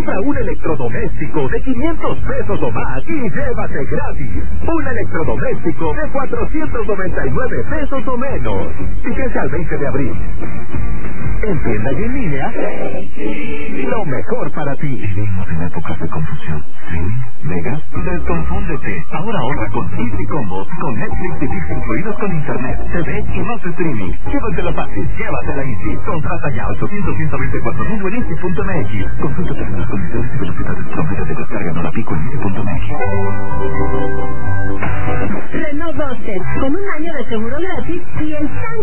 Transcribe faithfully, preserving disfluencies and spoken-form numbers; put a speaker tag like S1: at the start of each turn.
S1: Compra un electrodoméstico de quinientos pesos o más y llévate gratis un electrodoméstico de cuatrocientos noventa y nueve pesos o menos. Fíjense al veinte de abril. En tienda y en línea, lo mejor para ti.
S2: Vivimos en épocas de confusión. ¿Streaming? ¿Mega? Desconfúndete. Ahora ahorra con Easy Combos, con Netflix y Disney incluidos con internet, T V y más streaming. Llévatela fácil, llévatela Easy. Contrata ya ochocientos, ciento veinticuatro mil en easy punto m x. Consulta términos, condiciones y velocidades promedio de descarga en Olapico en easy punto m x.
S3: Renault Duster, con un año de seguro gratis y el